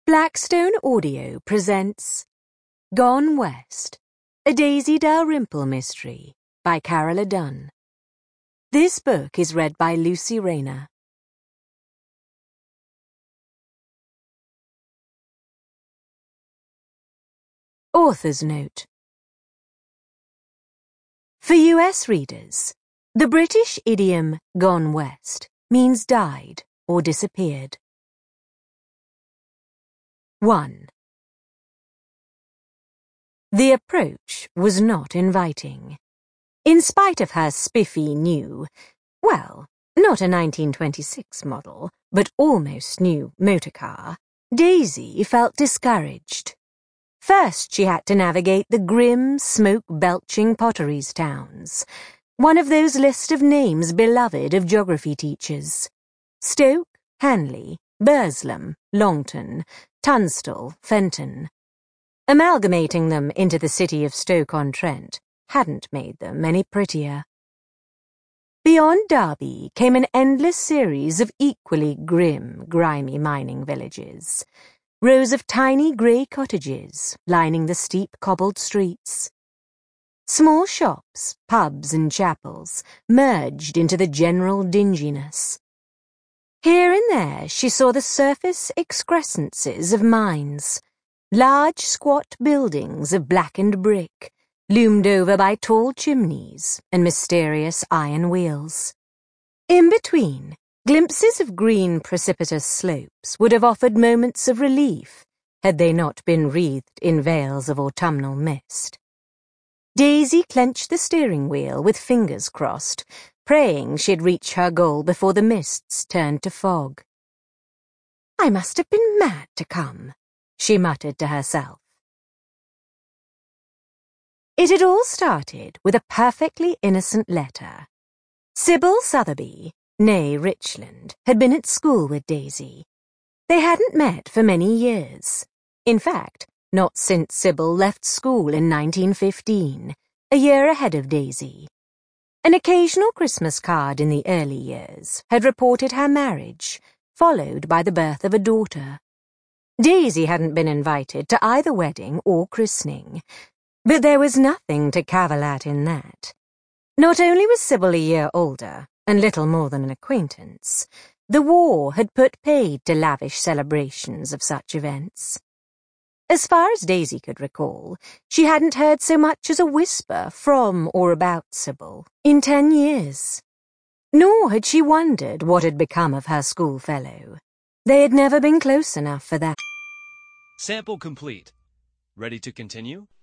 Blackstone Audio presents Gone West, a Daisy Dalrymple mystery by Carola Dunn. This book is read by Lucy Rayner. Author's Note. For US readers, the British idiom gone west means died or disappeared. 1. The approach was not inviting. In spite of her spiffy new, well, not a 1926 model, but almost new motor car, Daisy felt discouraged. First she had to navigate the grim, smoke-belching Potteries towns, one of those list of names beloved of geography teachers. Stoke, Hanley, Burslem, Longton, Tunstall, Fenton. Amalgamating them into the city of Stoke-on-Trent hadn't made them any prettier. Beyond Derby came an endless series of equally grim, grimy mining villages, rows of tiny grey cottages lining the steep cobbled streets. Small shops, pubs and chapels merged into the general dinginess. Here and there she saw the surface excrescences of mines, large squat buildings of blackened brick, loomed over by tall chimneys and mysterious iron wheels. In between, glimpses of green precipitous slopes would have offered moments of relief had they not been wreathed in veils of autumnal mist. Daisy clenched the steering wheel with fingers crossed, praying she'd reach her goal before the mists turned to fog. "I must have been mad to come," she muttered to herself. It had all started with a perfectly innocent letter. Sybil Sotheby, née Richland, had been at school with Daisy. They hadn't met for many years. In fact, not since Sybil left school in 1915, a year ahead of Daisy. An occasional Christmas card in the early years had reported her marriage, followed by the birth of a daughter. Daisy hadn't been invited to either wedding or christening, but there was nothing to cavil at in that. Not only was Sybil a year older, and little more than an acquaintance, the war had put paid to lavish celebrations of such events. As far as Daisy could recall, she hadn't heard so much as a whisper from or about Sybil in 10 years. Nor had she wondered what had become of her schoolfellow. They had never been close enough for that. Sample complete. Ready to continue?